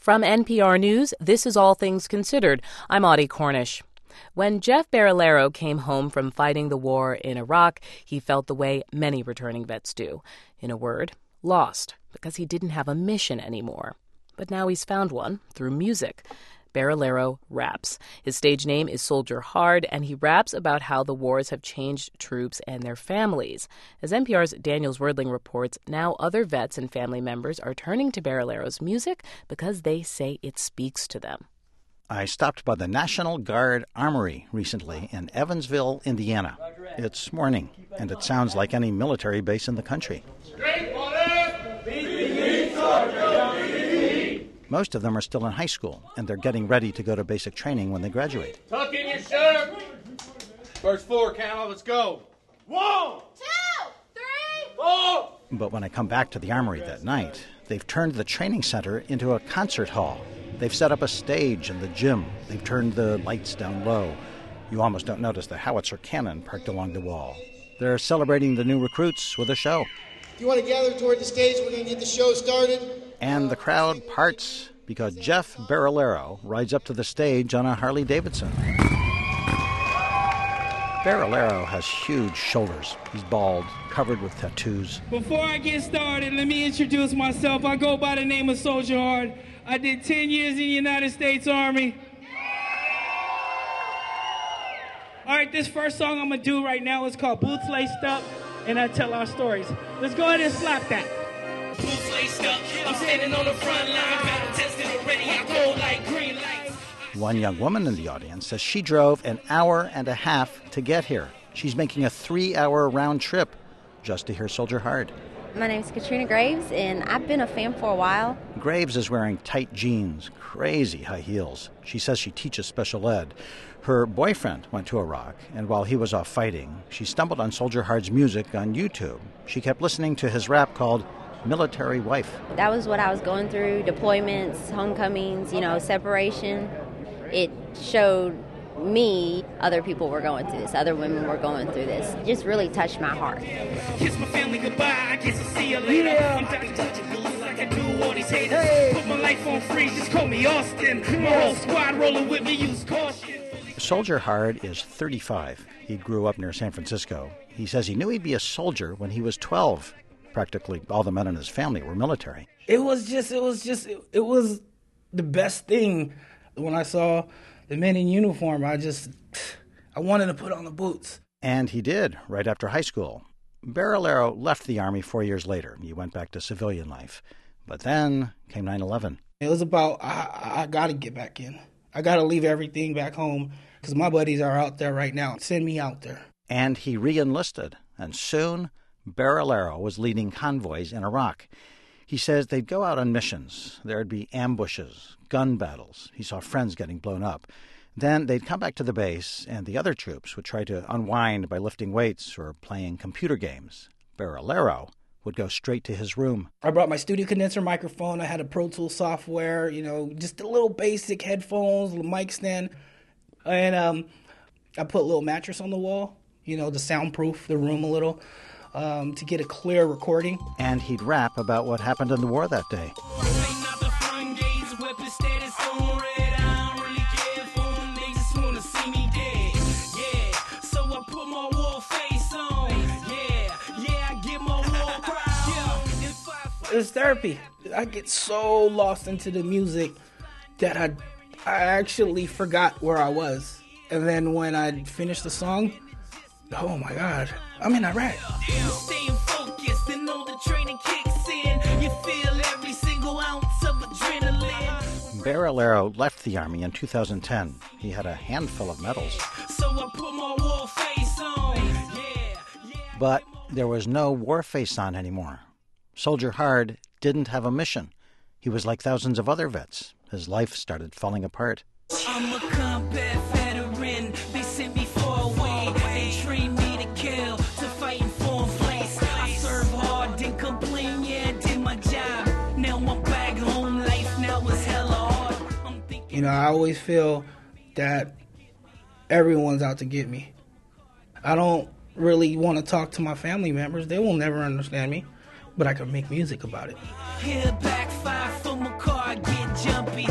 From NPR News, this is All Things Considered. I'm Audie Cornish. When Jeff Barillero came home from fighting the war in Iraq, he felt the way many returning vets do. In a word, lost, because he didn't have a mission anymore. But now he's found one through music. Barillero raps. His stage name is Soldier Hard, and he raps about how the wars have changed troops and their families. As NPR's Daniel Zwerdling reports, now other vets and family members are turning to Barillero's music because they say it speaks to them. I stopped by the National Guard Armory recently in Evansville, Indiana. It's morning, and it sounds like any military base in the country. Most of them are still in high school, and they're getting ready to go to basic training when they graduate. Tuck in your shirt. First floor, count. Let's go. 1, 2, 3, 4. But when I come back to the armory that night, they've turned the training center into a concert hall. They've set up a stage in the gym. They've turned the lights down low. You almost don't notice the howitzer cannon parked along the wall. They're celebrating the new recruits with a show. If you want to gather toward the stage, we're going to get the show started. And the crowd parts because Jeff Barillero rides up to the stage on a Harley Davidson. Barillero has huge shoulders. He's bald, covered with tattoos. Before I get started, let me introduce myself. I go by the name of Soldier Hard. I did 10 years in the United States Army. All right, this first song I'm going to do right now is called Boots Laced Up, and I tell our stories. Let's go ahead and slap that. Boots laced up, I'm standing on the front line, battle tested already, I go like green lights. One young woman in the audience says she drove an hour and a half to get here. She's making a 3-hour round trip just to hear Soldier Hard. My name's Katrina Graves, and I've been a fan for a while. Graves is wearing tight jeans, crazy high heels. She says she teaches special ed. Her boyfriend went to Iraq, and while he was off fighting, she stumbled on Soldier Hard's music on YouTube. She kept listening to his rap called Military Wife. That was what I was going through, deployments, homecomings, separation. It showed me other people were going through this, other women were going through this. It just really touched my heart. Kiss my family goodbye, I guess I'll see you later. I'm touching boots like I do all these haters. Put my life on freeze, just call me Austin. My whole squad rolling with me, use caution. Soldier Hard is 35. He grew up near San Francisco. He says he knew he'd be a soldier when he was 12. Practically all the men in his family were military. It was the best thing. When I saw the men in uniform, I wanted to put on the boots. And he did, right after high school. Barillero left the Army 4 years later. He went back to civilian life. But then came 9/11. It was about, I got to get back in. I got to leave everything back home because my buddies are out there right now. Send me out there. And he re-enlisted. And soon, Barillero was leading convoys in Iraq. He says they'd go out on missions. There'd be ambushes, gun battles. He saw friends getting blown up. Then they'd come back to the base, and the other troops would try to unwind by lifting weights or playing computer games. Barillero would go straight to his room. I brought my studio condenser microphone. I had a Pro Tools software, just a little basic headphones, little mic stand. And I put a little mattress on the wall, to soundproof the room a little. To get a clear recording. And he'd rap about what happened in the war that day. It's therapy. I get so lost into the music that I actually forgot where I was. And then when I finished the song, oh my God, I'm in Iraq. Staying focused and all the training kicks in. You feel every single ounce of adrenaline. Barillero left the Army in 2010. He had a handful of medals. So I put my war face on. But there was no war face on anymore. Soldier Hard didn't have a mission. He was like thousands of other vets. His life started falling apart. I'm a combat veteran. They sent me far away. They trained me to kill, to fight in foreign place. I served hard, didn't complain, yeah, did my job. Now I'm back home, life now is hella hard. I always feel that everyone's out to get me. I don't really want to talk to my family members. They will never understand me, but I can make music about it. Here backfire from a car, get jumpy.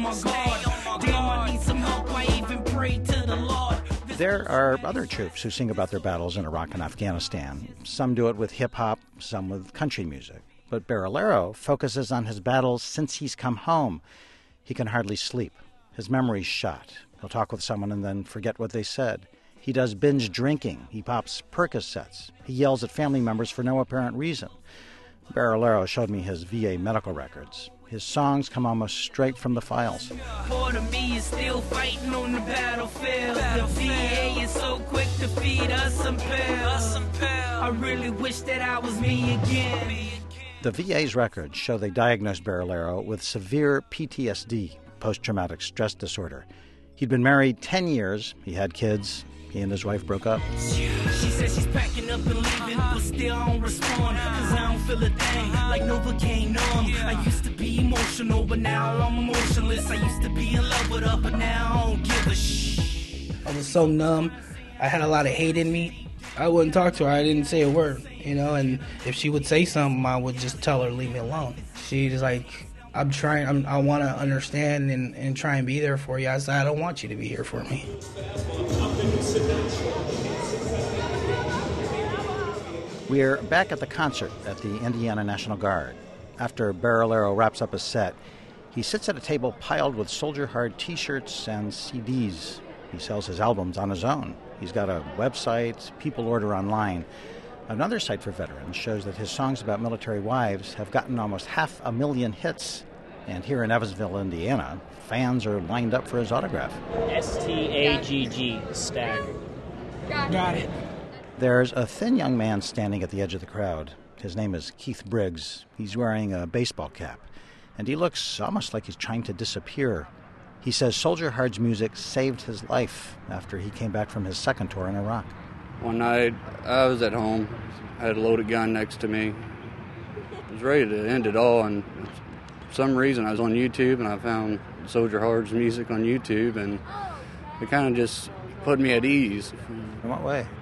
my guard. Damn, I need some help, I even pray to the Lord. There are other troops who sing about their battles in Iraq and Afghanistan. Some do it with hip-hop, some with country music. But Barrilero focuses on his battles since he's come home. He can hardly sleep. His memory's shot. He'll talk with someone and then forget what they said. He does binge drinking. He pops Percocets. He yells at family members for no apparent reason. Barrilero showed me his VA medical records. His songs come almost straight from the files. Part of me is still fighting on the battlefield. The VA is so quick to feed us some pills. I really wish that I was me again. The VA's records show they diagnosed Barrilero with severe PTSD, post-traumatic stress disorder. He'd been married 10 years. He had kids. He and his wife broke up. She says she's packing up and leaving, but still I don't respond, cause I don't feel a thing, like Novocaine numb. I used to be emotional, but now I'm emotionless. I used to be in love with her, but now I don't give a shh. I was so numb. I had a lot of hate in me. I wouldn't talk to her. I didn't say a word, and if she would say something, I would just tell her, leave me alone. She's like, I want to understand and try and be there for you. I said, I don't want you to be here for me. We're back at the concert at the Indiana National Guard. After Barrilero wraps up his set, he sits at a table piled with Soldier Hard T-shirts and CDs. He sells his albums on his own. He's got a website, people order online. Another site for veterans shows that his songs about military wives have gotten almost 500,000 hits. And here in Evansville, Indiana, fans are lined up for his autograph. STAGG, Stag. Got it. There's a thin young man standing at the edge of the crowd. His name is Keith Briggs. He's wearing a baseball cap, and he looks almost like he's trying to disappear. He says Soldier Hard's music saved his life after he came back from his second tour in Iraq. One night, I was at home. I had a loaded gun next to me. I was ready to end it all, and for some reason I was on YouTube, and I found Soldier Hard's music on YouTube, and it kind of just put me at ease. In what way?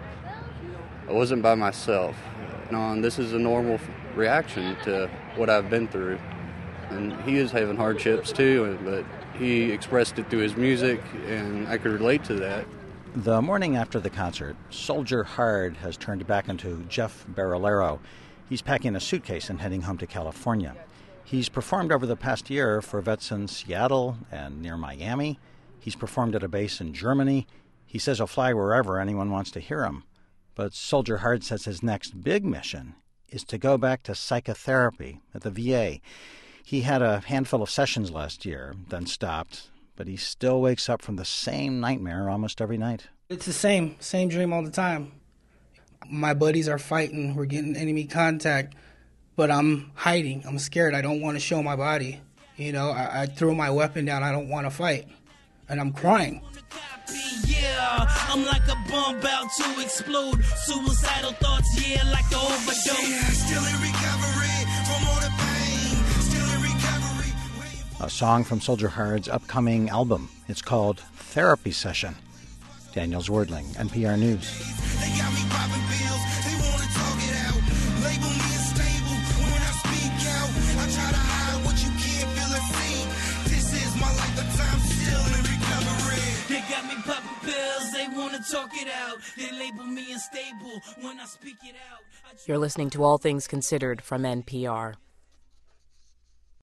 I wasn't by myself. And this is a normal reaction to what I've been through. And he is having hardships too, but he expressed it through his music, and I could relate to that. The morning after the concert, Soldier Hard has turned back into Jeff Barrilero. He's packing a suitcase and heading home to California. He's performed over the past year for vets in Seattle and near Miami. He's performed at a base in Germany. He says he'll fly wherever anyone wants to hear him. But Soldier Hard says his next big mission is to go back to psychotherapy at the VA. He had a handful of sessions last year, then stopped, but he still wakes up from the same nightmare almost every night. It's the same dream all the time. My buddies are fighting, we're getting enemy contact, but I'm hiding, I'm scared, I don't want to show my body. I threw my weapon down, I don't want to fight, and I'm crying. Yeah, I'm like a bomb about to explode. Suicidal thoughts, yeah, like an overdose. Still in recovery from all the pain. Still in recovery. A song from Soldier Hard's upcoming album. It's called Therapy Session. Daniel Zwerdling, NPR News. They got me popping pills. They want to talk it out. Label me unstable when I speak out. I try to hide what you can't feel or see. This is my life, but I'm still in recovery. They got me popping pills, they want to talk it out. They label me unstable when I speak it out. You're listening to All Things Considered from NPR.